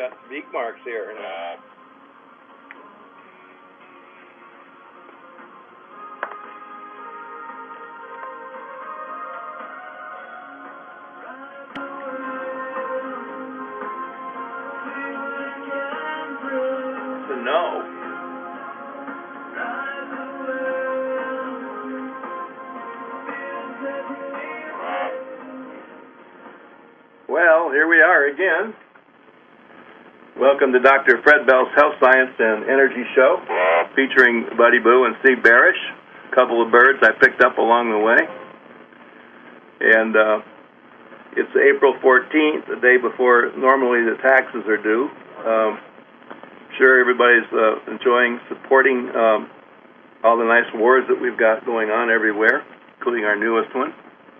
got beak marks here. No. Well, here we are again. Welcome to Dr. Fred Bell's Health Science and Energy Show, featuring Buddy Boo and Steve Barish, a couple of birds I picked up along the way. And it's April 14th, the day before normally the taxes are due. Sure, everybody's enjoying supporting all the nice wars that we've got going on everywhere, including our newest one.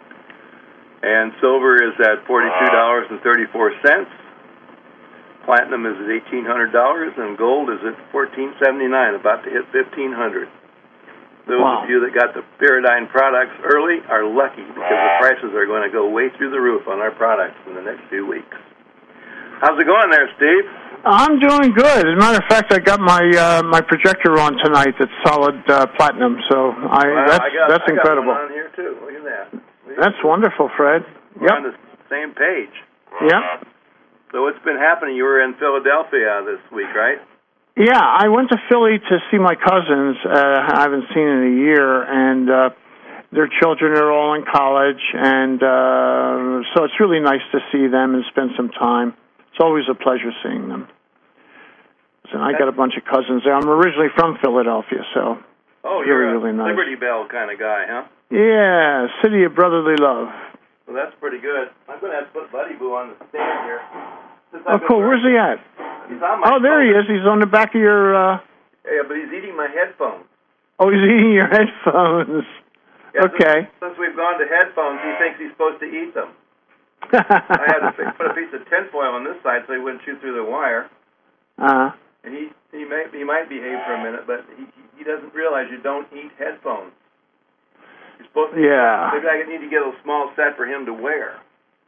And silver is at $42.34. Platinum is at $1,800, and gold is at $14.79, about to hit $1,500. Those of you that got the Pyridine products early are lucky because the prices are going to go way through the roof on our products in the next few weeks. How's it going there, Steve? I'm doing good. As a matter of fact, I got my projector on tonight. It's solid platinum, so that's incredible. I got one on here too. Look at that. That's wonderful, Fred. We're on the same page. Yep. So what's been happening? You were in Philadelphia this week, right? Yeah, I went to Philly to see my cousins. I haven't seen in a year, and their children are all in college, and so it's really nice to see them and spend some time. It's always a pleasure seeing them. And I got a bunch of cousins there. I'm originally from Philadelphia, so you're really nice. Liberty Bell kind of guy, huh? Yeah, city of brotherly love. Well, that's pretty good. I'm going to have to put Buddy Boo on the stand here. Oh, cool. Where's he at? He's on my phone. There he is. He's on the back of your... Yeah, but he's eating my headphones. Oh, he's eating your headphones. Yeah, okay. Since we've gone to headphones, he thinks he's supposed to eat them. I had to put a piece of tinfoil on this side so he wouldn't chew through the wire. Uh-huh. And he might behave for a minute, but he doesn't realize you don't eat headphones. You're supposed to. Yeah. Maybe I need to get a small set for him to wear.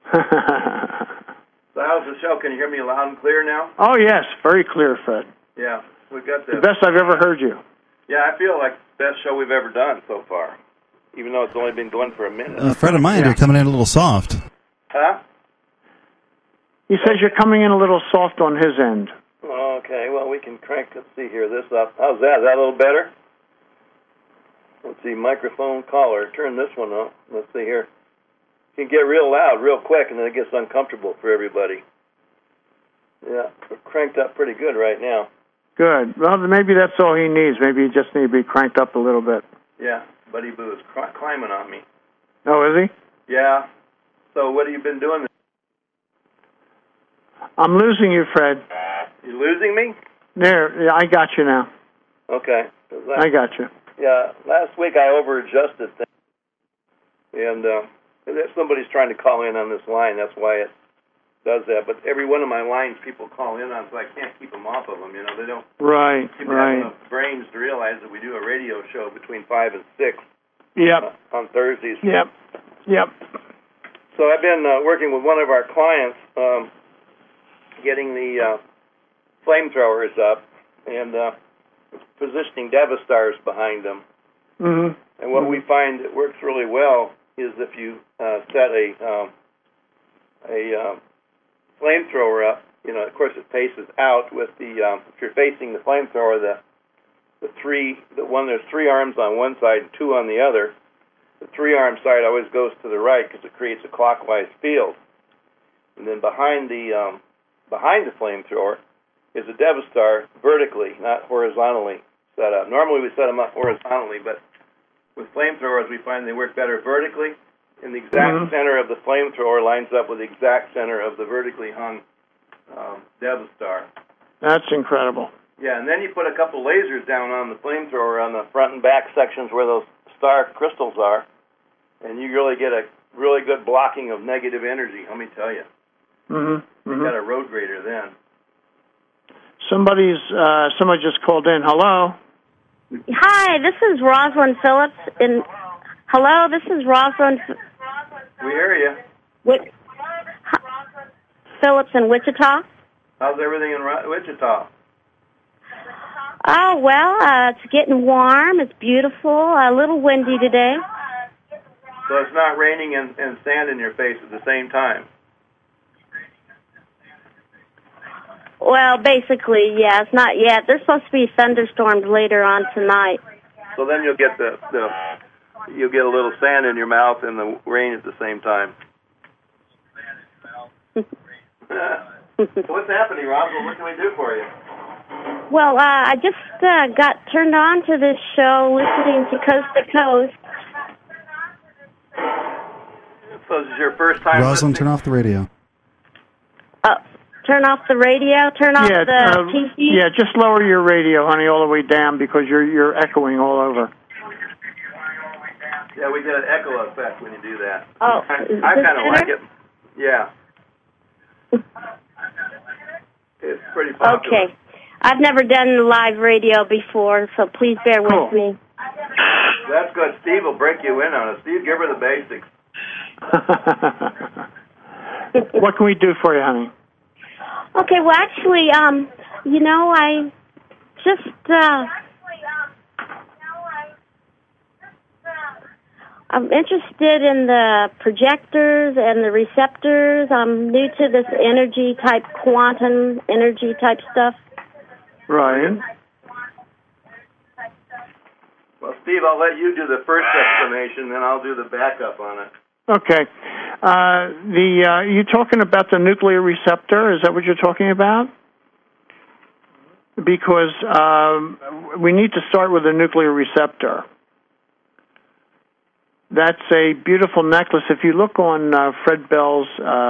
So how's the show? Can you hear me loud and clear now? Oh yes, very clear, Fred. Yeah, we got the best I've ever heard you. Yeah, I feel like the best show we've ever done so far, even though it's only been going for a minute. Fred and mine are coming in a little soft. Huh? He says you're coming in a little soft on his end. Okay, well, we can crank, let's see here, this up. How's that? Is that a little better? Let's see, microphone caller. Turn this one up. Let's see here. You can get real loud real quick, and then it gets uncomfortable for everybody. Yeah, we're cranked up pretty good right now. Good. Well, maybe that's all he needs. Maybe he just needs to be cranked up a little bit. Yeah, Buddy Boo is climbing on me. Oh, is he? Yeah. So what have you been doing? I'm losing you, Fred. You losing me? There, yeah, I got you now. Okay. I got you. Yeah, last week I over-adjusted things, and somebody's trying to call in on this line. That's why it does that. But every one of my lines people call in on, so I can't keep them off of them. You know, they don't have enough brains to realize that we do a radio show between 5 and 6 on Thursdays. Yep. So I've been working with one of our clients getting the flamethrowers up and positioning Devastars behind them. Mm-hmm. And what we find that works really well is if you set a flamethrower up, you know, of course it faces out with the, if you're facing the flamethrower, there's 3 arms on one side and 2 on the other. The 3-arm side always goes to the right because it creates a clockwise field. And then behind the flamethrower is a Devastar vertically, not horizontally set up. Normally we set them up horizontally, but with flamethrowers we find they work better vertically, and the exact center of the flamethrower lines up with the exact center of the vertically hung Devastar. That's incredible. Yeah, and then you put a couple lasers down on the flamethrower on the front and back sections where those star crystals are, and you really get a really good blocking of negative energy, let me tell you. Mm-hmm. You got a road grader then. Somebody just called in. Hello? Hi, this is Rosalind Phillips. Hello, this is Rosalind. We hear you. Phillips in Wichita. How's everything in Wichita? Oh, well, it's getting warm. It's beautiful. A little windy today. So it's not raining and sand in your face at the same time? Well, basically, yeah, it's not yet. There's supposed to be thunderstorms later on tonight. So then you'll get you'll get a little sand in your mouth and the rain at the same time. So what's happening, Roswell? What can we do for you? Well, I just got turned on to this show, listening to Coast to Coast. So this is your first time Rosalind, listening? turn off the radio. Turn off the radio, turn off the TV. Yeah, just lower your radio, honey, all the way down because you're echoing all over. Yeah, we get an echo effect when you do that. Oh, I kind of like it. Yeah. It's pretty popular. Okay. I've never done live radio before, so please bear with me. That's good. Steve will break you in on it. Steve, give her the basics. What can we do for you, honey? Okay, well, actually, I just, I'm interested in the projectors and the receptors. I'm new to this quantum energy type stuff. Right. Well, Steve, I'll let you do the first explanation, then I'll do the backup on it. Okay. You talking about the nuclear receptor? Is that what you're talking about? Because we need to start with the nuclear receptor. That's a beautiful necklace. If you look on Fred Bell's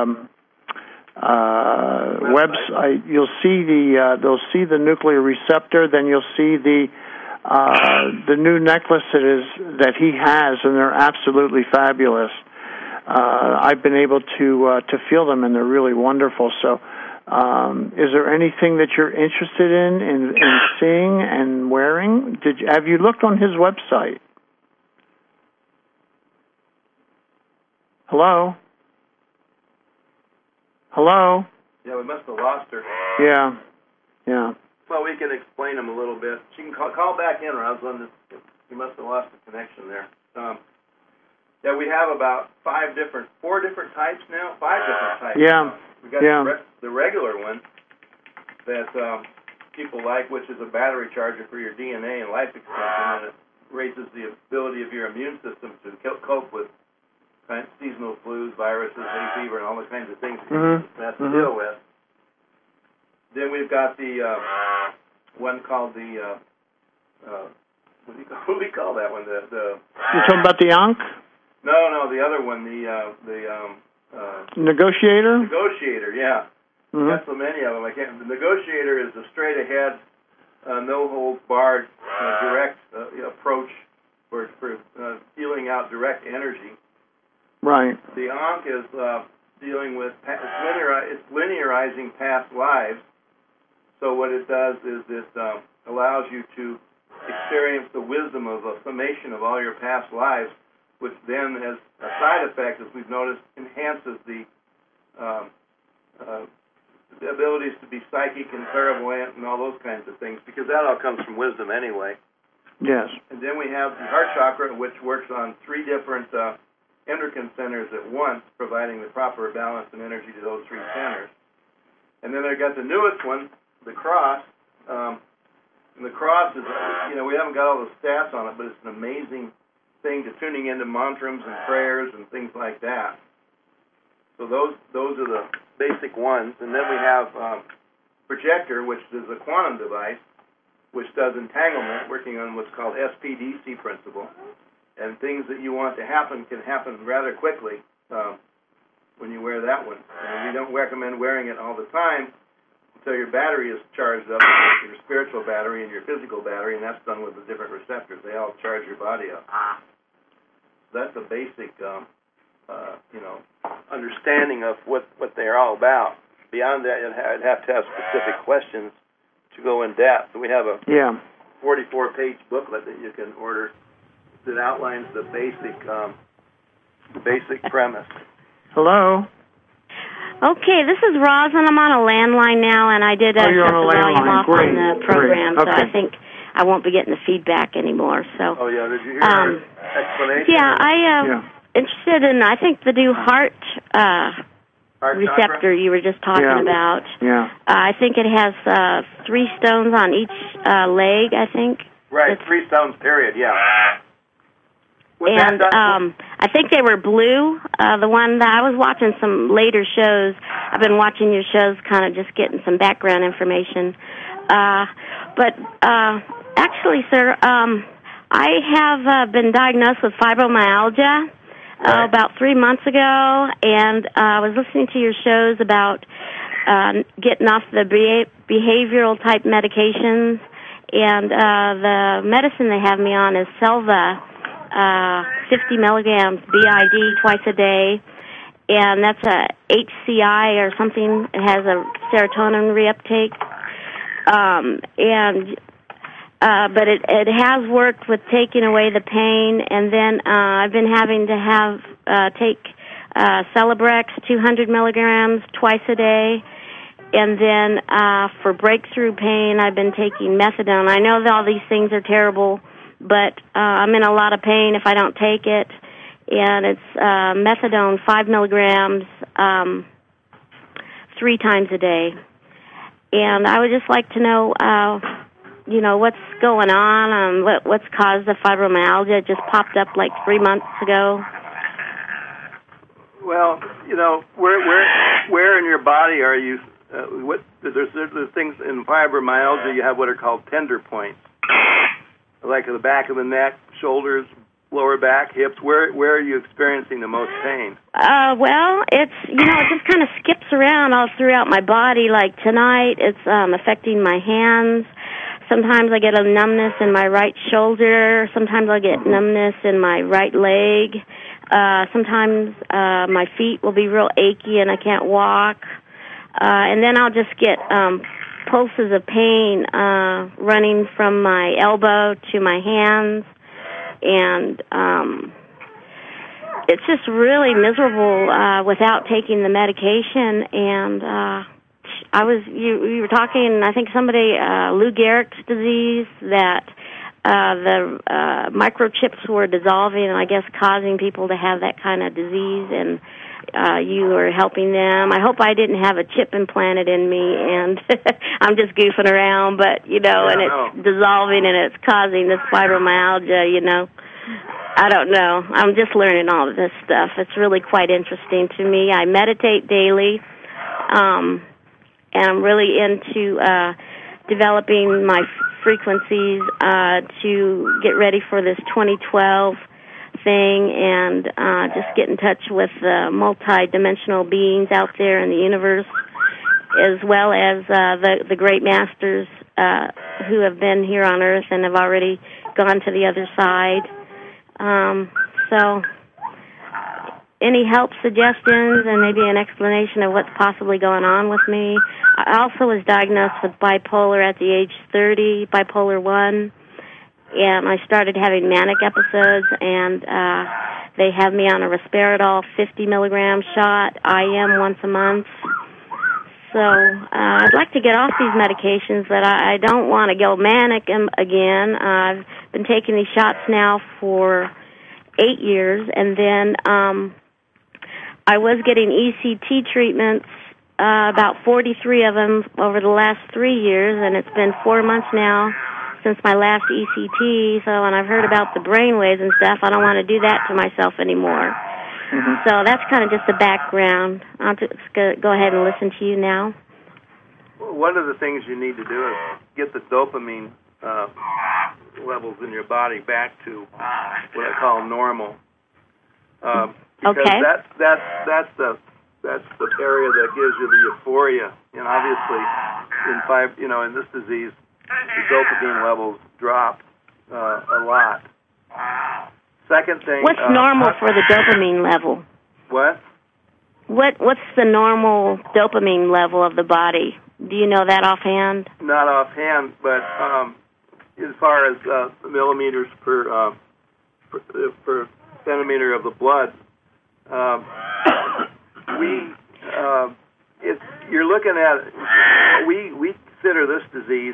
website, you'll see they'll see the nuclear receptor. Then you'll see the new necklace that he has, and they're absolutely fabulous. I've been able to feel them, and they're really wonderful. So, is there anything that you're interested in seeing and wearing? Have you looked on his website? Hello? Hello? Yeah, we must have lost her. Yeah. Well, we can explain them a little bit. She can call back in, Rosalind. You must have lost the connection there. Yeah, we have about 4 different types now. 5 different types. Yeah. We got the regular one that people like, which is a battery charger for your DNA and life extension, and it raises the ability of your immune system to cope with seasonal flus, viruses, hay fever, and all the kinds of things you have to deal with. Then we've got the one called the what do we call that one? You talking about the Ankh? No, the other one, the Negotiator? Negotiator, yeah. Got so many of them. The Negotiator is a straight ahead, no holds barred, direct approach for dealing out direct energy. Right. The Ankh is dealing with it's linearizing past lives. So what it does is it allows you to experience the wisdom of a summation of all your past lives, which then, as a side effect, as we've noticed, enhances the abilities to be psychic and clairvoyant and all those kinds of things, because that all comes from wisdom anyway. Yes. And then we have the heart chakra, which works on 3 different endocrine centers at once, providing the proper balance and energy to those 3 centers. And then they've got the newest one, the cross. And the cross is, we haven't got all the stats on it, but it's an amazing thing to tuning into mantrams and prayers and things like that. So those are the basic ones. And then we have projector, which is a quantum device, which does entanglement, working on what's called SPDC principle. And things that you want to happen can happen rather quickly when you wear that one. And we don't recommend wearing it all the time until your battery is charged up, your spiritual battery and your physical battery, and that's done with the different receptors. They all charge your body up. That's a basic, understanding of what they're all about. Beyond that, I'd have to have specific questions to go in depth. So we have a 44-page booklet that you can order that outlines the basic premise. Hello? Okay, this is Roz, and I'm on a landline now, and I did shut the volume off on the program, so I think I won't be getting the feedback anymore. So. Oh yeah, did you hear her explanation? Yeah, I interested in. I think the new heart receptor chakra? you were just talking about. Yeah. I think it has 3 stones on each leg. I think. Right, 3 stones. Period. Yeah. And I think they were blue. The one that I was watching some later shows. I've been watching your shows, kind of just getting some background information. But actually, sir, I have been diagnosed with fibromyalgia about 3 months ago, and I was listening to your shows about getting off the behavioral type medications, and the medicine they have me on is Selva. 50 milligrams BID twice a day, and that's a HCI or something. It has a serotonin reuptake, but it has worked with taking away the pain. And then I've been having to take Celebrex 200 milligrams twice a day. And then for breakthrough pain, I've been taking methadone. I know that all these things are terrible, but I'm in a lot of pain if I don't take it. And it's methadone 5 milligrams 3 times a day. And I would just like to know, what's going on, what's caused the fibromyalgia. It just popped up like 3 months ago. Well, where in your body are you? There's things in fibromyalgia. You have what are called tender points, like the back of the neck, shoulders, lower back, hips. Where are you experiencing the most pain? Well, it just kind of skips around all throughout my body. Like tonight, it's affecting my hands. Sometimes I get a numbness in my right shoulder. Sometimes I get numbness in my right leg. Sometimes my feet will be real achy and I can't walk. And then I'll just get pulses of pain running from my elbow to my hands. And it's just really miserable without taking the medication. And you were talking, I think somebody, Lou Gehrig's disease, that the microchips were dissolving and I guess causing people to have that kind of disease, and you were helping them. I hope I didn't have a chip implanted in me and I'm just goofing around, but, and it's dissolving and it's causing this fibromyalgia, I don't know. I'm just learning all of this stuff. It's really quite interesting to me. I meditate daily, and I'm really into developing my frequencies to get ready for this 2012 thing and just get in touch with multi-dimensional beings out there in the universe, as well as the great masters who have been here on Earth and have already gone to the other side. So any help, suggestions, and maybe an explanation of what's possibly going on with me. I also was diagnosed with bipolar at the age 30, bipolar 1, and I started having manic episodes, and they have me on a Risperidol 50 milligram shot, IM once a month. So I'd like to get off these medications, but I don't want to go manic again. I've been taking these shots now for 8 years, and then I was getting ECT treatments, about 43 of them over the last 3 years, and it's been 4 months now since my last ECT. So when I've heard about the brainwaves and stuff, I don't want to do that to myself anymore. Mm-hmm. So that's kind of just the background. I'll just go ahead and listen to you now. One of the things you need to do is get the dopamine levels in your body back to what I call normal. Because okay. That's the area that gives you the euphoria. And obviously, in this disease, the dopamine levels drop a lot. Second thing. What's normal for the dopamine level? What? What's the normal dopamine level of the body? Do you know that offhand? Not offhand, but as far as millimeters per centimeter of the blood, we you're looking at we consider this disease,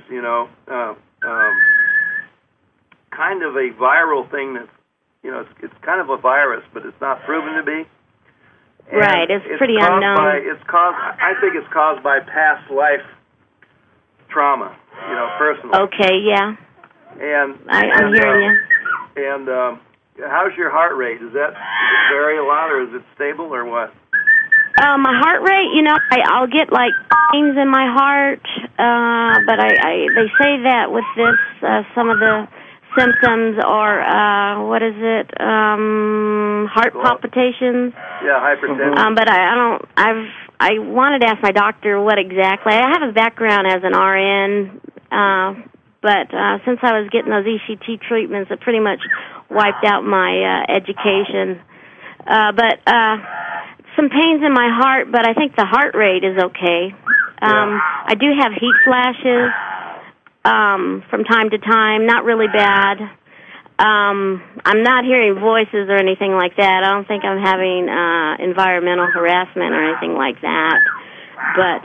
kind of a viral thing that's, it's kind of a virus, but it's not proven to be. And right, it's pretty unknown. I think it's caused by past life trauma, personally. Okay, yeah. And I'm hearing you. And how's your heart rate? Does it vary a lot, or is it stable, or what? My heart rate, I'll get like pains in my heart, but they say that with this, some of the symptoms are heart palpitations. Yeah, hypertension. But I wanted to ask my doctor what exactly. I have a background as an RN, but since I was getting those ECT treatments, it pretty much wiped out my education. But some pains in my heart, but I think the heart rate is okay. I do have heat flashes from time to time, not really bad. I'm not hearing voices or anything like that. I don't think I'm having environmental harassment or anything like that. But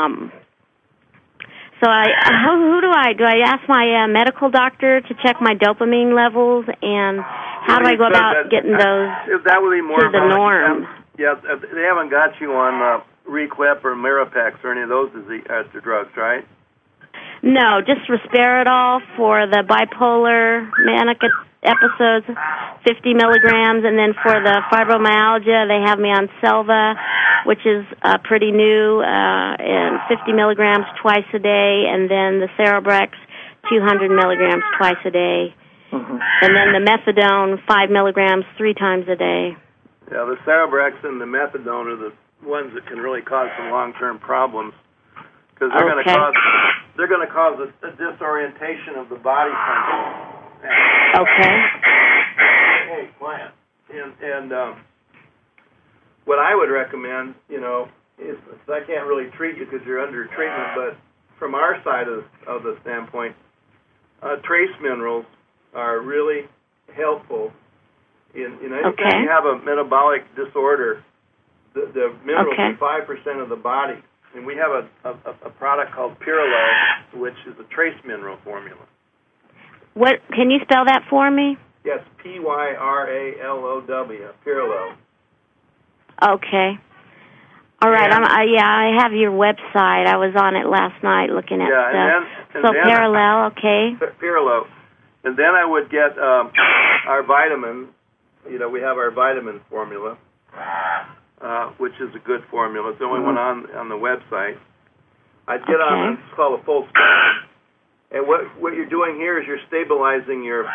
so who do I ask my medical doctor to check my dopamine levels, and how do I go about getting those that would be more to the norm? Yeah, they haven't got you on Requip or Mirapex or any of those drugs, right? No, just Risperidol for the bipolar manic episodes, 50 milligrams, and then for the fibromyalgia, they have me on Selva, which is pretty new, and 50 milligrams twice a day, and then the Cerebrex, 200 milligrams twice a day, and then the Methadone, 5 milligrams 3 times a day. Yeah, the Cerebrex and the Methadone are the ones that can really cause some long-term problems, because they're going to cause a disorientation of the body function. Okay. Hey, quiet. And what I would recommend, is I can't really treat you because you're under treatment, but from our side of the standpoint, trace minerals are really helpful. Anytime you have a metabolic disorder, the minerals are 5% of the body. And we have a product called Pyralo, which is a trace mineral formula. What? Can you spell that for me? Yes, Pyralow, Pyralo. Okay. All right. I have your website. I was on it last night looking at stuff. And then Parallel, okay. Pyralo. And then I would get our vitamin. We have our vitamin formula, which is a good formula. It's the only one on the website. I'd get on. It's called a full spectrum. And what you're doing here is you're stabilizing your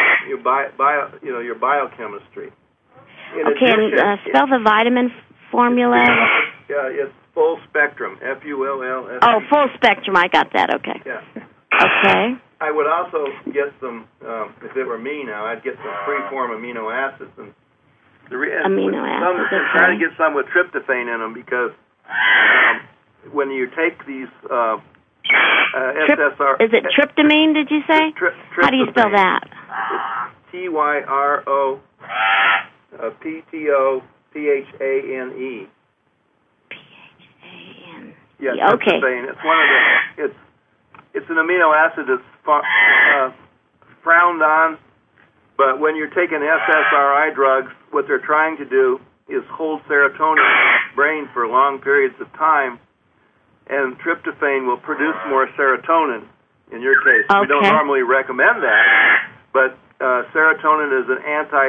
biochemistry. Spell the vitamin formula. Yeah, it's full spectrum. FULL. Oh, full spectrum. I got that. Okay. Yeah. Okay. I would also get some. If it were me now, I'd get some free-form amino acids and amino acids. Try to get some with tryptophan in them, because when you take these. SSR. Is it tryptamine, did you say? How do you spell that? It's TYROPTOPHANE. PHANE. Yeah, okay. It's it's an amino acid that's frowned on, but when you're taking SSRI drugs, what they're trying to do is hold serotonin in the brain for long periods of time, and tryptophan will produce more serotonin in your case. We don't normally recommend that, but serotonin is an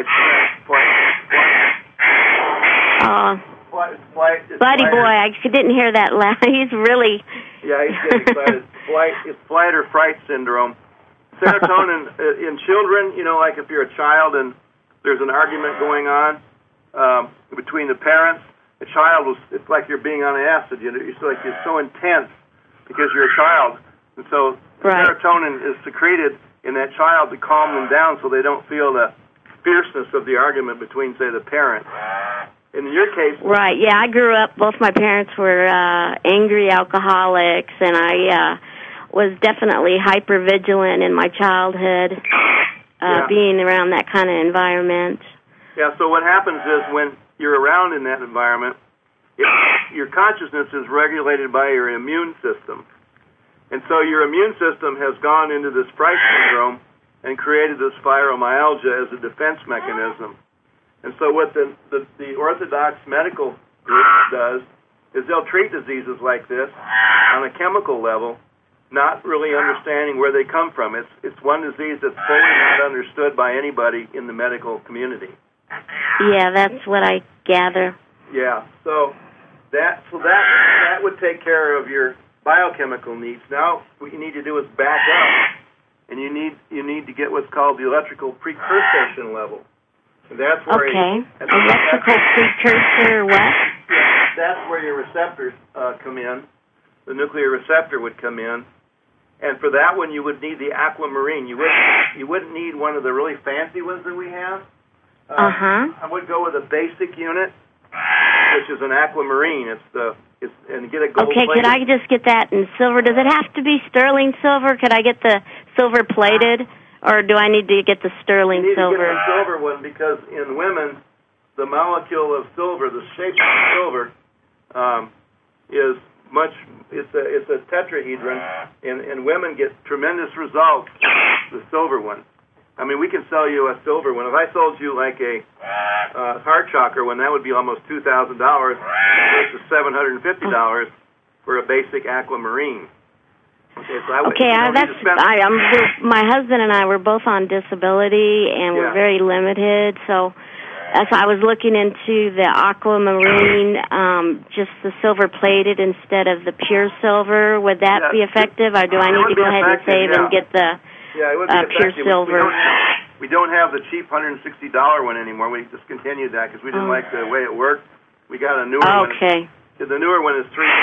Buddy boy, I didn't hear that laugh. He's really... Yeah, he's getting excited. It's flight or fright syndrome. Serotonin in children, like if you're a child and there's an argument going on between the parents, the child it's like you're being on acid. It's like it's so intense because you're a child. And so serotonin is secreted in that child to calm them down so they don't feel the fierceness of the argument between, say, the parents. In your case... Right, yeah, I grew up, both my parents were angry alcoholics, and I was definitely hypervigilant in my childhood, being around that kind of environment. Yeah, so what happens is when you're around in that environment, your consciousness is regulated by your immune system. And so your immune system has gone into this fright syndrome and created this fibromyalgia as a defense mechanism. And so what the Orthodox medical group does is they'll treat diseases like this on a chemical level, not really understanding where they come from. It's one disease that's fully not understood by anybody in the medical community. Yeah, that's what I gather. Yeah, so that would take care of your biochemical needs. Now what you need to do is back up, and you need to get what's called the electrical precursor level. And that's where electrical precursor what? That's where your receptors come in. The nuclear receptor would come in, and for that one you would need the aquamarine. You wouldn't need one of the really fancy ones that we have. I would go with a basic unit, which is an aquamarine. And get a gold. Okay, could I just get that in silver? Does it have to be sterling silver? Could I get the silver plated, or do I need to get the sterling silver? You need to get the silver one because in women, the molecule of silver, the shape of silver, is much. It's a tetrahedron, and women get tremendous results with the silver one. I mean, we can sell you a silver one. If I sold you like a heart chakra one, that would be almost $2,000 versus $750 for a basic aquamarine. Okay, so my husband and I were both on disability, and we're very limited. So, as I was looking into the aquamarine, just the silver plated instead of the pure silver, would that be effective, or do I need to go ahead and save and get the? Yeah, it would be pure silver. We don't have the cheap $160 one anymore. We discontinued that because we didn't like the way it worked. We got a newer one. Okay. The newer one is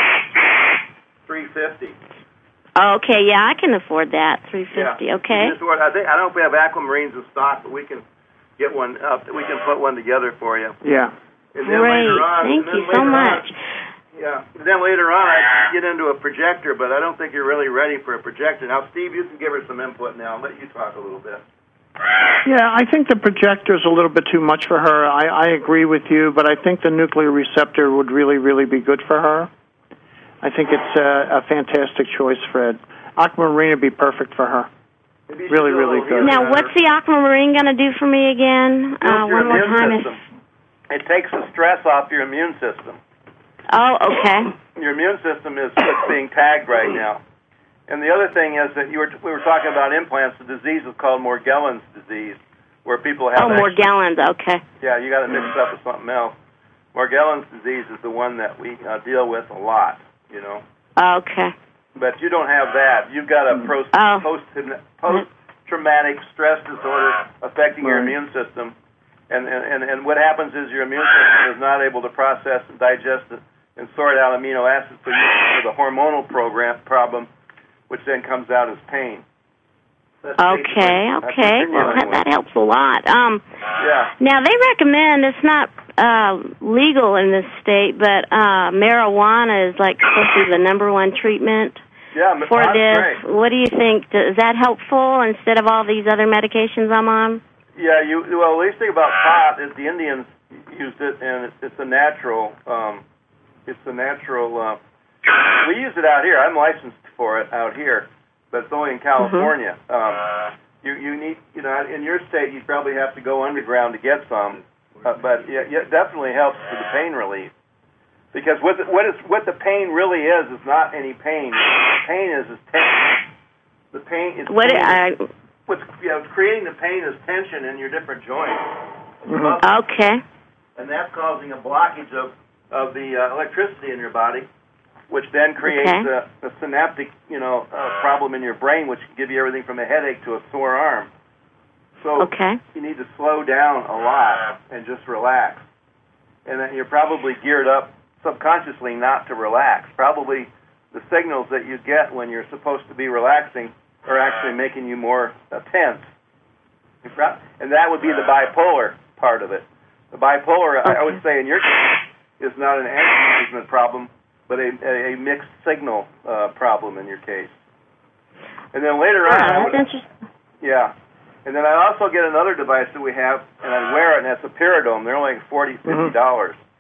$350. Okay, yeah, I can afford that. $350. Okay. I don't know if we have aquamarines in stock, but we can get one up. We can put one together for you. Yeah. And then great. Later on, Thank you so much. Yeah. And then later on, I get into a projector, but I don't think you're really ready for a projector. Now, Steve, you can give her some input now. I'll let you talk a little bit. Yeah, I think the projector is a little bit too much for her. I agree with you, but I think the nuclear receptor would really, really be good for her. I think it's a fantastic choice, Fred. Aquamarine would be perfect for her. Really, really good. Now, what's the aquamarine going to do for me again? One more time. It takes the stress off your immune system. Oh, okay. Your immune system is what's being tagged right now. And the other thing is that we were talking about implants. The disease is called Morgellons disease, where people have... Morgellons, okay. Yeah, you got to mix it up with something else. Morgellons disease is the one that we deal with a lot, you know. Okay. But you don't have that. You've got a post-traumatic stress disorder affecting your immune system. And what happens is your immune system is not able to process and digest it and sort out amino acids, so you have the hormonal problem, which then comes out as pain. Okay. Well, that helps a lot. Yeah. Now, they recommend, it's not legal in this state, but marijuana is like supposed to be the number one treatment for this. Great. What do you think? Is that helpful instead of all these other medications I'm on? Yeah, the least thing about pot is the Indians used it, and it's a natural. We use it out here. I'm licensed for it out here, but it's only in California. You need, in your state, you probably have to go underground to get some, but it definitely helps with the pain relief. Because what the pain really is not any pain. The pain is tension. The pain is what's creating the pain is tension in your different joints. Okay. And that's causing a blockage of the electricity in your body, which then creates a synaptic, problem in your brain, which can give you everything from a headache to a sore arm. So you need to slow down a lot and just relax. And then you're probably geared up subconsciously not to relax. Probably the signals that you get when you're supposed to be relaxing are actually making you more tense. And that would be the bipolar part of it. The bipolar, I would say in your case, is not an anti-management problem, but a mixed signal problem in your case. And then later on... that's interesting. Yeah. And then I also get another device that we have, and I wear it, and that's a Pyridome. They're only like $40, $50.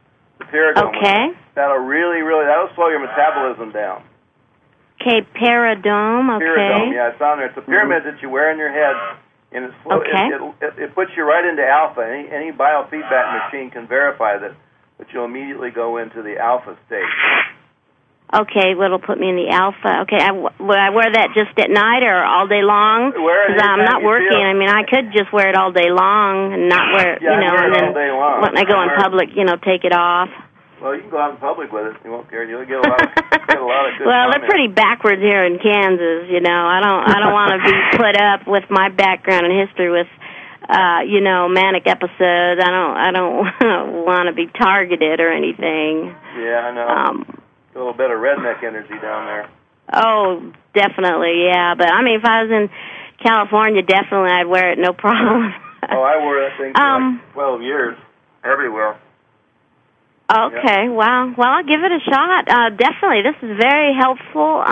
The Pyridome. Okay. That'll slow your metabolism down. Okay, Pyridome. Okay. Pyridome, yeah, it's on there. It's a pyramid that you wear in your head, and it puts you right into alpha. Any biofeedback machine can verify that, but you'll immediately go into the alpha state. Okay, it'll put me in the alpha. Okay, will I wear that just at night or all day long? Because I'm not working. I mean, I could just wear it all day long and not wear it, and then when I go in public, take it off. Well, you can go out in public with it. You won't care. You'll get a lot of good Well, comments. they're pretty backwards here in Kansas. I don't want to be put up with my background and history with, manic episodes. I don't want to be targeted or anything. Yeah, I know. A little bit of redneck energy down there. Oh, definitely, yeah. But, I mean, if I was in California, definitely I'd wear it, no problem. I wore that thing for like 12 years, everywhere. Okay, wow. Well, I'll give it a shot. Definitely, this is very helpful.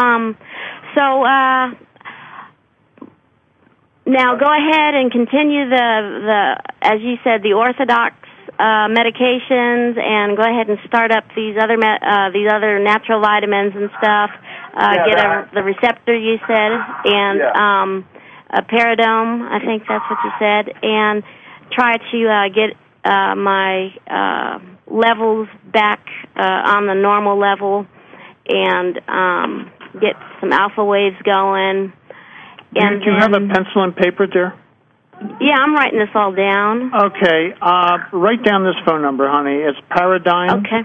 Now go ahead and continue the as you said, the orthodox medications, and go ahead and start up these other natural vitamins and stuff. The receptor you said, and a Pyridome. I think that's what you said, and try to get my levels back on the normal level, and get some alpha waves going. Do you have a pencil and paper there? Yeah, I'm writing this all down. Okay, write down this phone number, honey. It's Pyridine. Okay.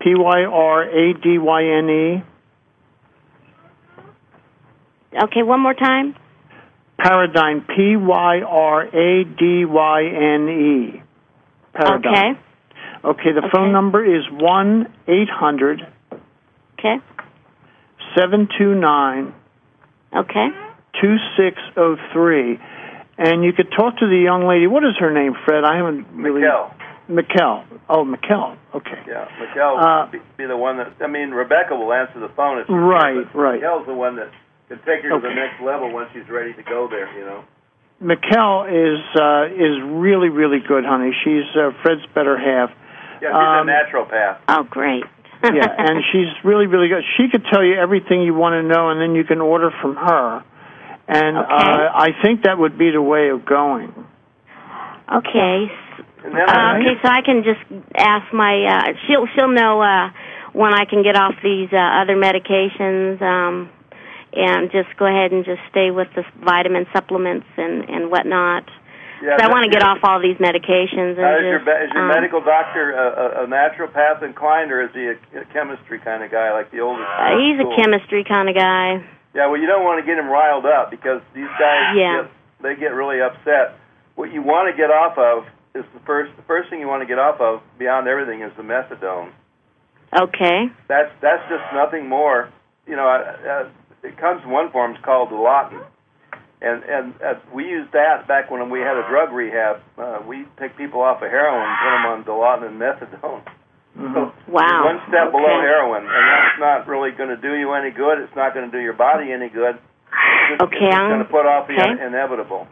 Pyradyne. Okay, one more time. Pyridine. Pyradyne. Pyridine. Okay, the phone number is 1-800. Okay. 729. Okay. 2603. And you could talk to the young lady. What is her name, Fred? I haven't really... Mikkel. Oh, Mikkel. Okay. Yeah, Mikkel would be the one that... I mean, Rebecca will answer the phone. Right. Mikkel's the one that can take her to the next level once she's ready to go there, Mikkel is really, really good, honey. She's Fred's better half. Yeah, she's a naturopath. Oh, great. Yeah, and she's really, really good. She could tell you everything you want to know, and then you can order from her. And I think that would be the way of going. Okay. Okay, so I can just ask my... she'll know when I can get off these other medications, and just go ahead and just stay with the vitamin supplements and whatnot. Yeah, I want to get off all these medications. And is your medical doctor a naturopath inclined, or is he a chemistry kind of guy like the oldest? He's a chemistry kind of guy. Yeah, well, you don't want to get him riled up because these guys they get really upset. What you want to get off of is the first thing you want to get off of beyond everything is the methadone. Okay. That's just nothing more. It comes in one form. It's called Dilaudid. And we used that back when we had a drug rehab. We take people off of heroin and put them on Dilaudid and methadone. Mm-hmm. So wow. One step below heroin, and that's not really going to do you any good. It's not going to do your body any good. It's just going to put off the inevitable,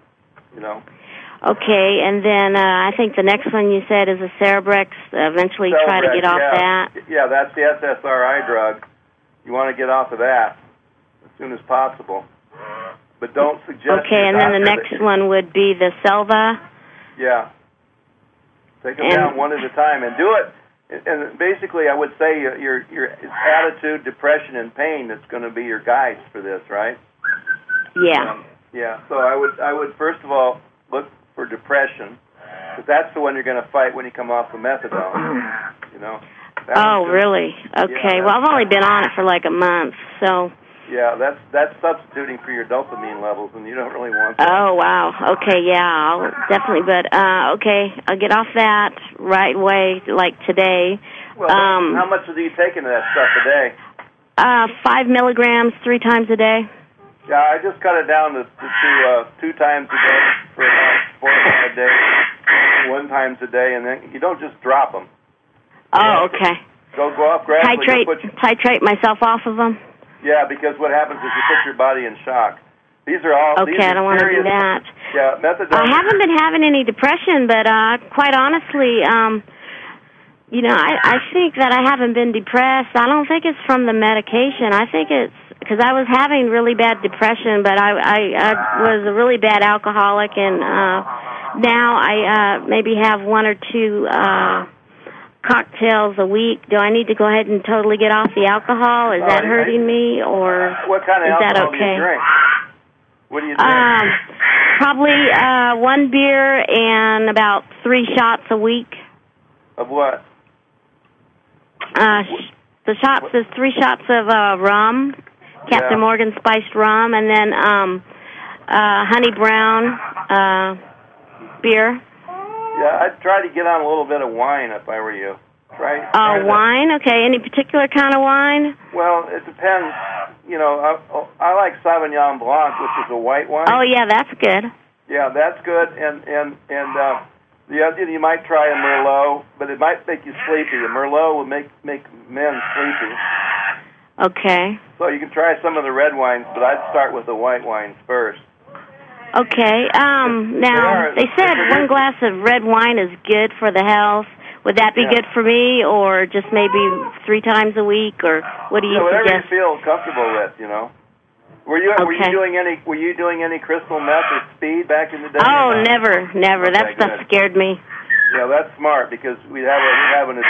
Okay, and then I think the next one you said is a Cerebrex. Eventually try to get off that. Yeah, that's the SSRI drug. You want to get off of that as soon as possible. But don't suggest... Okay, and then the next one would be the Selva. Yeah. Take them down one at a time and do it. And basically, I would say your attitude, depression, and pain that's going to be your guides for this, right? Yeah. So I would first of all look for depression, because that's the one you're going to fight when you come off the methadone. Oh, really? Okay. Yeah, well, I've only been on it for like a month, so. Yeah, that's substituting for your dopamine levels, and you don't really want that. Oh, wow. Okay, yeah, I'll definitely. But okay, I'll get off that right away, like today. Well, how much are you taking of that stuff a day? 5 milligrams 3 times a day. Yeah, I just cut it down to 2 times a day for about 4 or 5 days, 1 times a day, and then you don't just drop them. Oh, okay. Go off gradually. Titrate myself off of them. Yeah, because what happens is you put your body in shock. These are all... Okay, I don't want to do that. Yeah, methadone... I haven't been having any depression, but quite honestly, I think that I haven't been depressed. I don't think it's from the medication. I think it's because I was having really bad depression, but I was a really bad alcoholic, and now I maybe have 1 or 2 cocktails a week. Do I need to go ahead and totally get off the alcohol? Is that hurting me, or what kind of is that alcohol okay? do you drink? What do you drink? Probably 1 beer and about 3 shots a week. Of what? The shots is 3 shots of rum, Captain Morgan spiced rum, and then honey brown beer. Yeah, I'd try to get on a little bit of wine if I were you. Try wine? Okay. Any particular kind of wine? Well, it depends. I like Sauvignon Blanc, which is a white wine. Oh, yeah, that's good. Yeah, that's good. And the other, you might try a Merlot, but it might make you sleepy. A Merlot will make men sleepy. Okay. So you can try some of the red wines, but I'd start with the white wines first. Okay. Now, they said 1 glass of red wine is good for the health. Would that be good for me, or just maybe 3 times a week, or what do you whatever suggest? You feel comfortable with, Were you doing any crystal meth or speed back in the day? Oh, never. Okay, that stuff scared me. Yeah, that's smart because we'd have an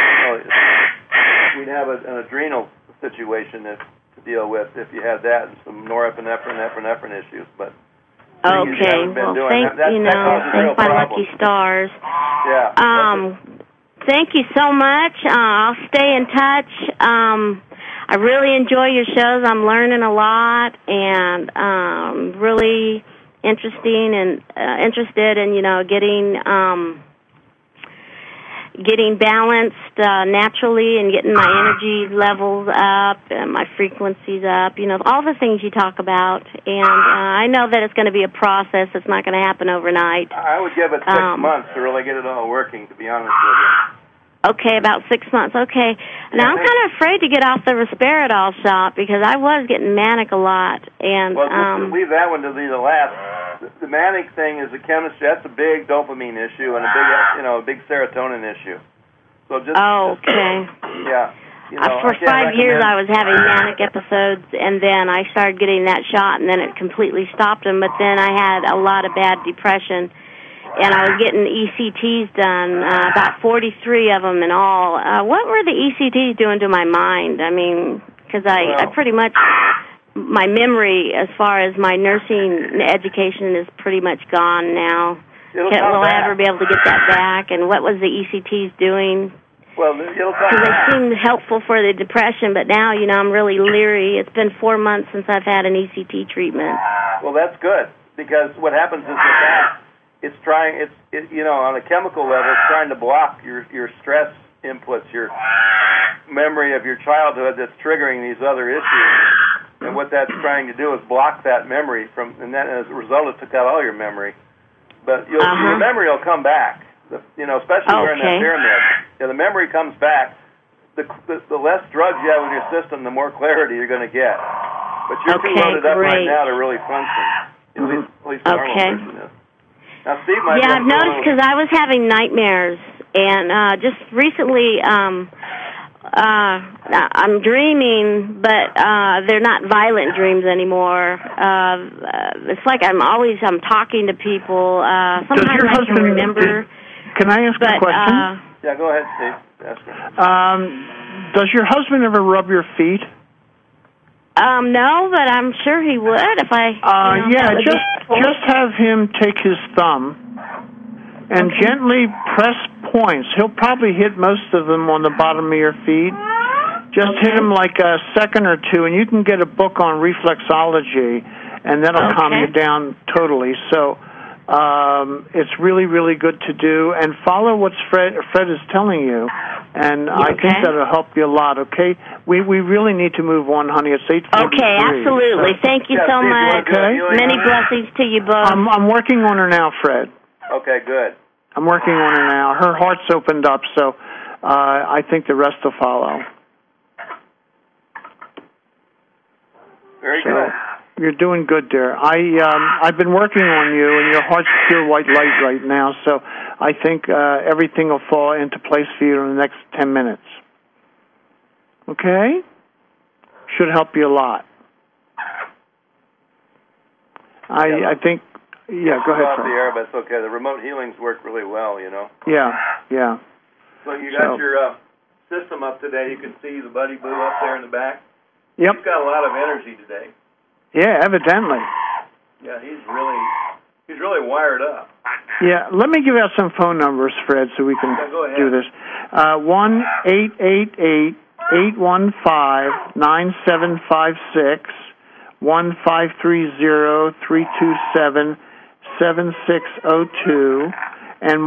adrenal situation to deal with if you had that and some norepinephrine issues, but. Okay, well, thank my lucky stars. Yeah. Thank you so much. I'll stay in touch. I really enjoy your shows. I'm learning a lot, and really interested in getting balanced naturally and getting my energy levels up and my frequencies up, all the things you talk about. And I know that it's going to be a process. It's not going to happen overnight. I would give it 6 months to really get it all working, to be honest with you. Okay, about 6 months. Okay. Now, I'm kind of afraid to get off the Risperidol shot because I was getting manic a lot. And well, leave that one to be the last. The manic thing is the chemistry. That's a big dopamine issue and a big serotonin issue. So just okay. Yeah. For 5 years, I was having manic episodes, and then I started getting that shot, and then it completely stopped them. But then I had a lot of bad depression, and I was getting ECTs done, about 43 of them in all. What were the ECTs doing to my mind? I mean, because I pretty much, my memory as far as my nursing education is pretty much gone now. Will I ever be able to get that back? And what was the ECTs doing? Well, it'll come back. They seemed helpful for the depression, but now, I'm really leery. It's been 4 months since I've had an ECT treatment. Well, that's good, because what happens is that it's on a chemical level, it's trying to block your stress inputs, your memory of your childhood that's triggering these other issues. And what that's trying to do is block that memory and then as a result, it took out all your memory. But your memory will come back, especially during that pyramid. Yeah, the memory comes back. The less drugs you have in your system, the more clarity you're going to get. But you're too loaded up right now to really function. At least the normal person is. Now, Steve might I've noticed because I was having nightmares, and just recently I'm dreaming, but they're not violent dreams anymore. It's like I'm talking to people. Sometimes I can remember. Can I ask a question? Yeah, go ahead, Steve. Ask her. Does your husband ever rub your feet? No, but I'm sure he would if I. Just have him take his thumb and gently press points. He'll probably hit most of them on the bottom of your feet. Just hit him like a second or two, and you can get a book on reflexology, and that'll calm you down totally. So it's really, really good to do, and follow what Fred is telling you, and I think that'll help you a lot. Okay, we really need to move on, honey. It's 8:43. Okay, absolutely. Thank you so much. Many blessings to you both. I'm working on her now, Fred. Okay, good. I'm working on her now. Her heart's opened up, so I think the rest will follow. Very good. You're doing good, dear. I've been working on you, and your heart's pure white light right now. So I think everything will fall into place for you in the next 10 minutes. Okay? Should help you a lot. I think. Yeah, go ahead. Off the air, but it's okay. The remote healings work really well, you know. Yeah. So you got your system up today. You can see the Buddy Boo up there in the back. Yep. He's got a lot of energy today. Yeah, evidently. Yeah, he's really wired up. Yeah, let me give out some phone numbers, Fred, so we can do this. 1-888-815-9756, 1-530-327-7602, and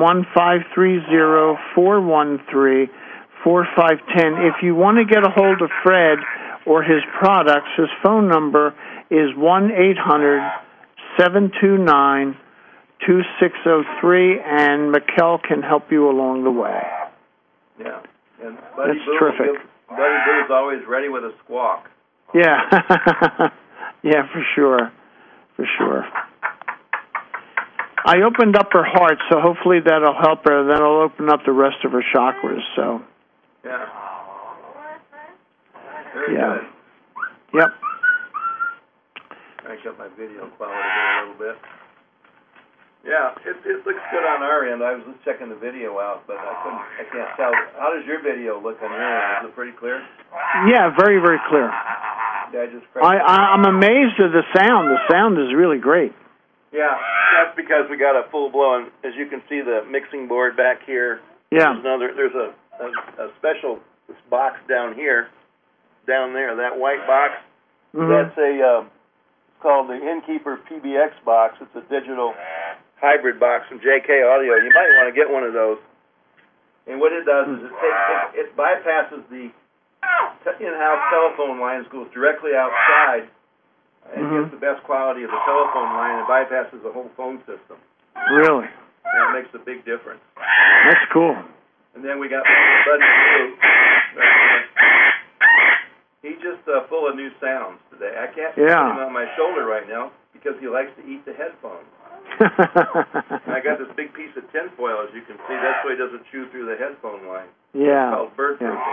1-530-413-4510. If you want to get a hold of Fred or his products, his phone number is 1-800-729-2603, and Mikkel can help you along the way. Yeah, and Buddy That's Boo terrific. Buddy Boo is always ready with a squawk. Yeah, yeah, for sure. I opened up her heart, so hopefully that'll help her. Then I'll open up the rest of her chakras. So. Yeah. Very good. Yep. Crank up my video quality here a little bit. Yeah, it looks good on our end. I was just checking the video out, but I can't tell. How does your video look on your end? Is it pretty clear? Yeah, very, very clear. Yeah, I'm amazed at the sound. The sound is really great. Yeah, that's because we got a full-blown, as you can see, the mixing board back here. Yeah. There's a special box down here, down there, that white box. Mm-hmm. That's called the Innkeeper PBX box. It's a digital hybrid box from JK Audio. You might want to get one of those. And what it does is it bypasses the in-house telephone lines, goes directly outside, and gets the best quality of the telephone line, and bypasses the whole phone system. Really? And it makes a big difference. That's cool. And then we got Buddy Boo. He's just full of new sounds today. I can't put him on my shoulder right now because he likes to eat the headphones. And I got this big piece of tinfoil, as you can see. That's why he doesn't chew through the headphone line. Yeah. It's called bird proofing.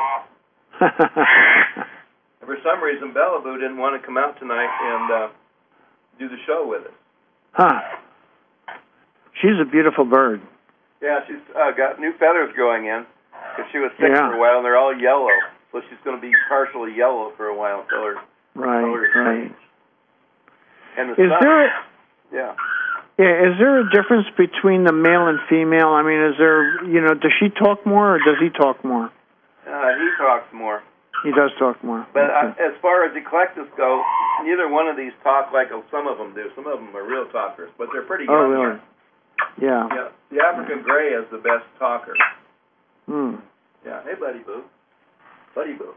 For some reason, Bella Boo didn't want to come out tonight and do the show with us. Huh. She's a beautiful bird. Yeah, she's got new feathers growing in because she was sick for a while, and they're all yellow. So she's going to be partially yellow for a while until her colors change. And the sun, Yeah, is there a difference between the male and female? I mean, is there, does she talk more or does he talk more? He talks more. He does talk more. But as far as eclectus go, neither one of these talk like some of them do. Some of them are real talkers, but they're pretty young. Oh, really? Yeah. The African Gray is the best talker. Yeah. Hey, Buddy Boo. Buddy Boo.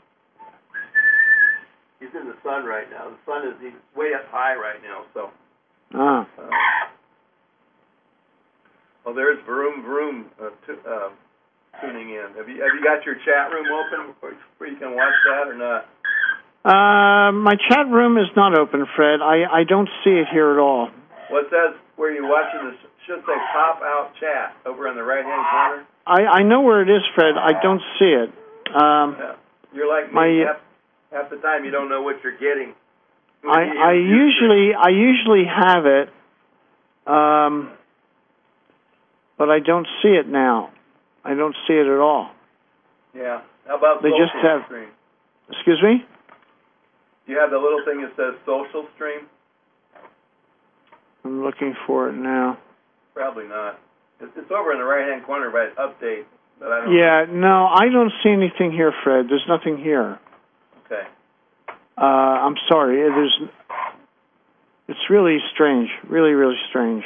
He's in the sun right now. The sun he's way up high right now, so. Well, there's Vroom Vroom tuning in. Have you got your chat room open where you can watch that or not? My chat room is not open, Fred. I don't see it here at all. Well, it says where you're watching this. Should say pop out chat over in the right-hand corner. I know where it is, Fred. I don't see it. You're like me. Half the time you don't know what you're getting. I usually have it, but I don't see it now. I don't see it at all. Yeah. How about social stream? Excuse me? Do you have the little thing that says social stream? I'm looking for it now. Probably not. It's over in the right-hand corner by update. But I don't no, I don't see anything here, Fred. There's nothing here. Okay. I'm sorry. It's really strange. Really, really strange.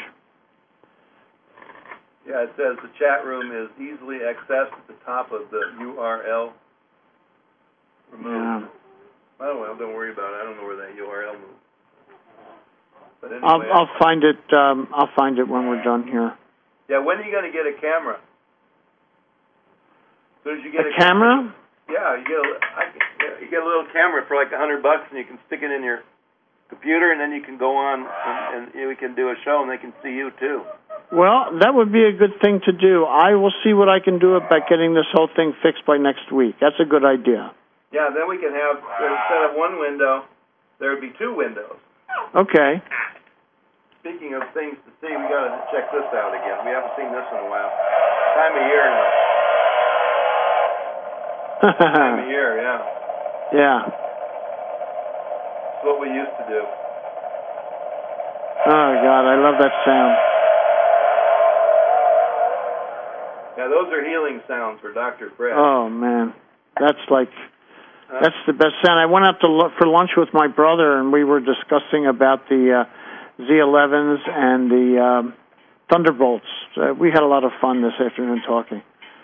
Yeah, it says the chat room is easily accessed at the top of the URL. Removed. Yeah. Don't worry about it. I don't know where that URL moved. But anyway, I'll find it. I'll find it when we're done here. Yeah, when are you going to get a camera? As soon as you get a camera? Yeah, you get a little camera for like $100, and you can stick it in your computer, and then you can go on and we can do a show, and they can see you too. Well, that would be a good thing to do. I will see what I can do about getting this whole thing fixed by next week. That's a good idea. Yeah, then we can have, instead of one window, there would be two windows. Okay. Speaking of things to see, we got to check this out again. We haven't seen this in a while. Time of year now. Time of year, yeah. Yeah. It's what we used to do. Oh, God, I love that sound. Yeah, those are healing sounds for Dr. Fred. Oh, man. That's the best sound. I went out for lunch with my brother, and we were discussing about the Z11s and the Thunderbolts. We had a lot of fun this afternoon talking.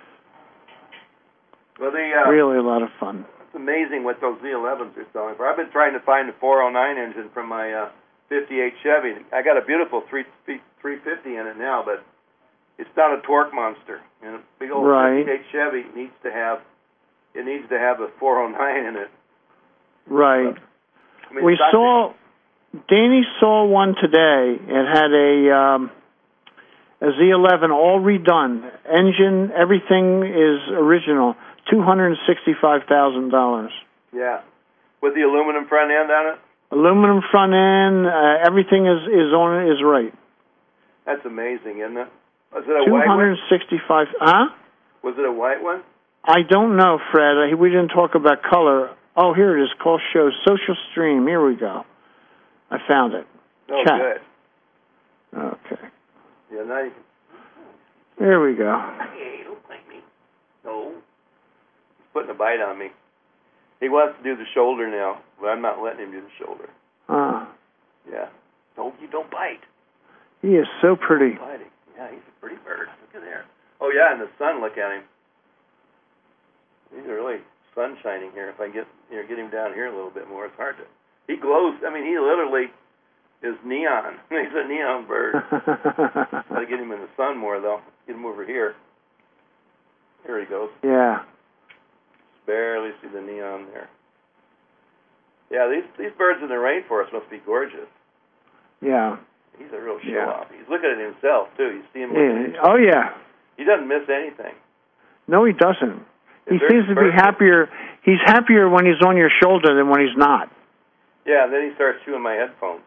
Well, really a lot of fun. It's amazing what those Z11s are selling for. I've been trying to find a 409 engine from my 58 Chevy. I got a beautiful 350 in it now, but it's not a torque monster. And a big old 58 Chevy needs to have a 409 in it. Right. I mean, Danny saw one today. It had a Z11 all redone. Engine, everything is original. $265,000. Yeah. With the aluminum front end on it? Aluminum front end, everything is right. That's amazing, isn't it? Was it a white one? 265, huh? Was it a white one? I don't know, Fred. We didn't talk about color. Oh, here it is. Call show Social Stream. Here we go. I found it. Oh, Chat. good. Okay. Yeah, now you can. Here we go. Hey, don't bite me. No. He's putting a bite on me. He wants to do the shoulder now, but I'm not letting him do the shoulder. Yeah. No, you don't bite. He is so pretty. Biting. Yeah, he's a pretty bird. Look at there. Oh, yeah, and the sun, look at him. He's really sun shining here. If I get him down here a little bit more, it's hard to. He glows. I mean, he literally is neon. He's a neon bird. Gotta get him in the sun more, though. Get him over here. Here he goes. Yeah. Just barely see the neon there. Yeah, these birds in the rainforest must be gorgeous. Yeah. He's a real show-off. He's looking at himself, too. You see him looking at Oh, yeah. He doesn't miss anything. No, he doesn't. He seems to be happier. He's happier when he's on your shoulder than when he's not. Yeah, and then he starts chewing my headphones.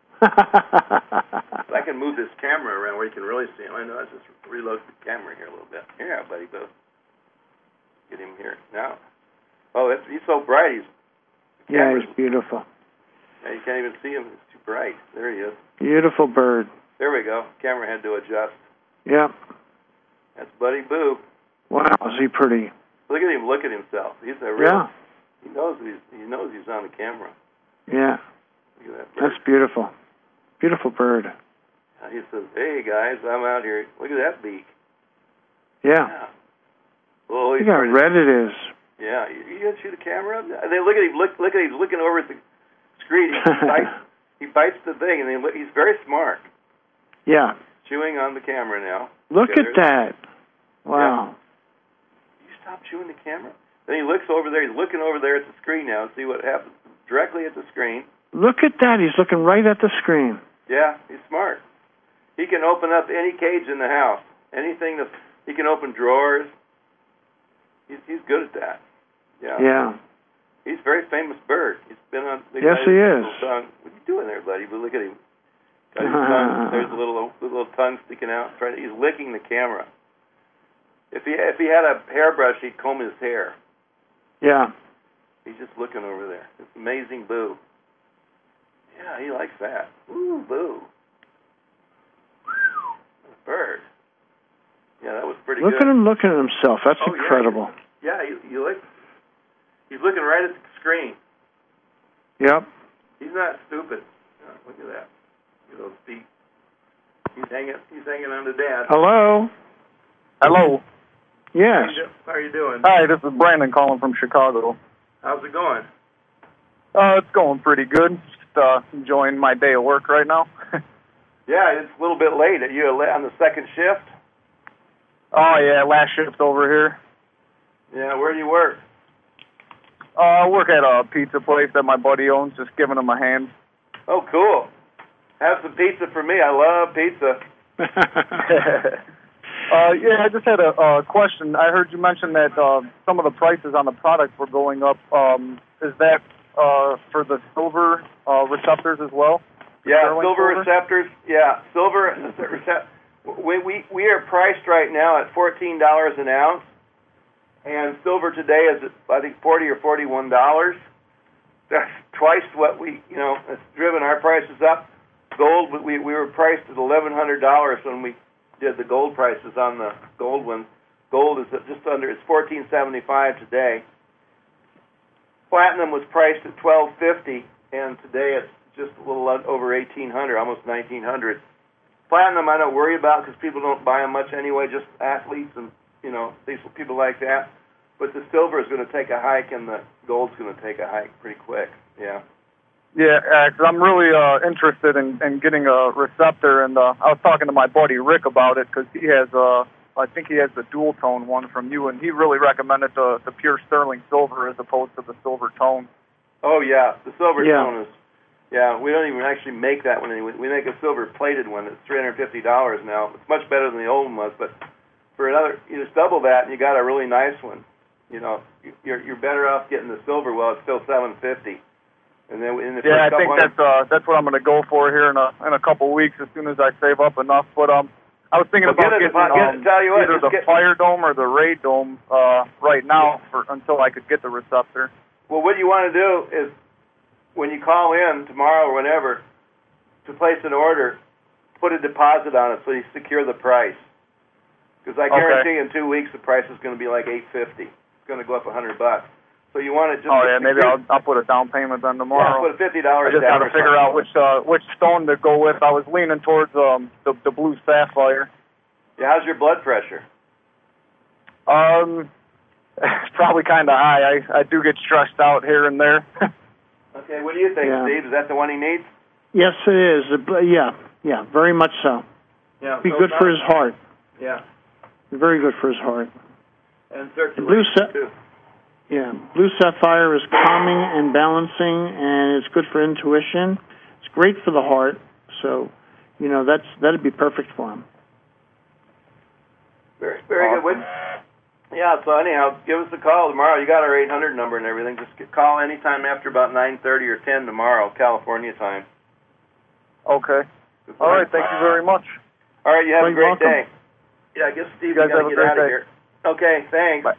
I can move this camera around where you can really see him. I know. I just reload the camera here a little bit. Here, buddy, Boo. Get him here now. Oh, he's so bright. He's beautiful. Yeah, you can't even see him. It's too bright. There he is. Beautiful bird. There we go. Camera had to adjust. Yep. That's Buddy Boo. Wow, is he pretty? Look at him. Look at himself. He's a real. Yeah. He knows he's on the camera. Yeah. Look at that bird. That's beautiful. Beautiful bird. He says, "Hey guys, I'm out here. Look at that beak." Yeah. Well, look how red it is. Yeah. You gotta shoot a camera up. And then look at him. Look at him. He's looking over at the screen. He bites the thing, and then he's very smart. Yeah. Chewing on the camera now. Look at that. Wow. Yeah. You stop chewing the camera? Then he looks over there. He's looking over there at the screen now and see what happens directly at the screen. Look at that. He's looking right at the screen. Yeah, he's smart. He can open up any cage in the house. Anything that he can open drawers. He's good at that. Yeah. Yeah. He's a very famous bird. He's been on. Yes, he is. What are you doing there, buddy? But look at him. Got his tongue. There's a little tongue sticking out. He's licking the camera. If he had a hairbrush, he'd comb his hair. Yeah. He's just looking over there. It's amazing, Boo. Yeah, he likes that. Ooh, Boo. Bird. Yeah, that was pretty good. Look at him looking at himself. That's incredible. Yeah, he's looking right at the screen. Yep. He's not stupid. Oh, look at that. Look at those feet. He's hanging on to Dad. Hello. Hello. Yes. How are you doing? Hi, this is Brandon calling from Chicago. How's it going? It's going pretty good. Just enjoying my day of work right now. Yeah, it's a little bit late. Are you on the second shift? Oh, yeah, last shift over here. Yeah, where do you work? I work at a pizza place that my buddy owns, just giving him a hand. Oh, cool. Have some pizza for me. I love pizza. Yeah, I just had a question. I heard you mention that some of the prices on the product were going up. Is that for the silver receptors as well? Yeah, silver receptors. Yeah, silver receptors. We are priced right now at $14 an ounce, and silver today is, I think, $40 or $41. That's twice what it's driven our prices up. Gold, we were priced at $1,100 when we did the gold prices on the gold one. Gold is just under, it's $14.75 today. Platinum was priced at $12.50, and today it's just a little over $1,800, almost $1,900. Platinum I don't worry about because people don't buy them much anyway, just athletes and, these people like that. But the silver is going to take a hike, and the gold's going to take a hike pretty quick, yeah. Yeah, because I'm really interested in getting a receptor, and I was talking to my buddy Rick about it because he has, I think he has the dual tone one from you, and he really recommended the pure sterling silver as opposed to the silver tone. Oh yeah, the silver tone is. Yeah, we don't even actually make that one anymore. We make a silver plated one. It's $350 now. It's much better than the old one was, but for another, you just double that, and you got a really nice one. You're better off getting the silver. Well, it's still $750. And then in the I think that's what I'm going to go for here in a couple weeks as soon as I save up enough. But I was thinking about getting either the Fire Dome or the Ray Dome right now until I could get the receptor. Well, what you want to do is when you call in tomorrow or whenever to place an order, put a deposit on it so you secure the price. Because I guarantee in 2 weeks the price is going to be like $850. It's going to go up $100. So you want to just... Oh, yeah, maybe I'll put a down payment on tomorrow. Yeah, put $50 I just got to figure out which stone to go with. I was leaning towards the blue sapphire. Yeah, how's your blood pressure? It's probably kind of high. I do get stressed out here and there. Okay, what do you think, Steve? Is that the one he needs? Yes, it is. Yeah, very much so. Yeah, be good for his heart. Yeah. Very good for his heart. And circulation, too. Yeah, blue sapphire is calming and balancing, and it's good for intuition. It's great for the heart, so that'd be perfect for him. Very, very good. Yeah. So anyhow, give us a call tomorrow. You got our 800 number and everything. Just call anytime after about 9:30 or 10 tomorrow, California time. Okay. All right. Thank you very much. All right. You have a great day. Yeah. I guess Steve, you got to get out of here. Okay. Thanks. Bye.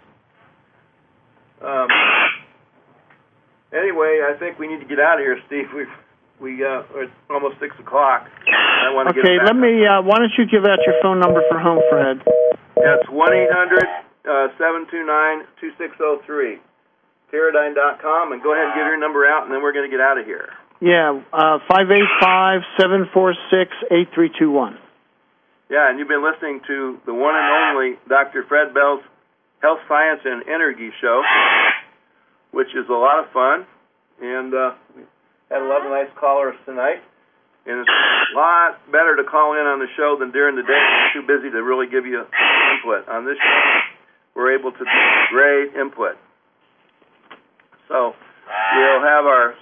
Anyway, I think we need to get out of here, Steve. It's almost 6 o'clock. I want to get back. Let me. Why don't you give out your phone number for home, Fred? Yeah, it's 1-800-729-2603. Teradyne.com, and go ahead and give your number out, and then we're going to get out of here. Yeah, 585-746-8321. Yeah, and you've been listening to the one and only Dr. Fred Bell's Health, Science, and Energy Show, which is a lot of fun, and we had a lot of nice callers tonight, and it's a lot better to call in on the show than during the day. I'm too busy to really give you input. On this show, we're able to do great input. So we'll have our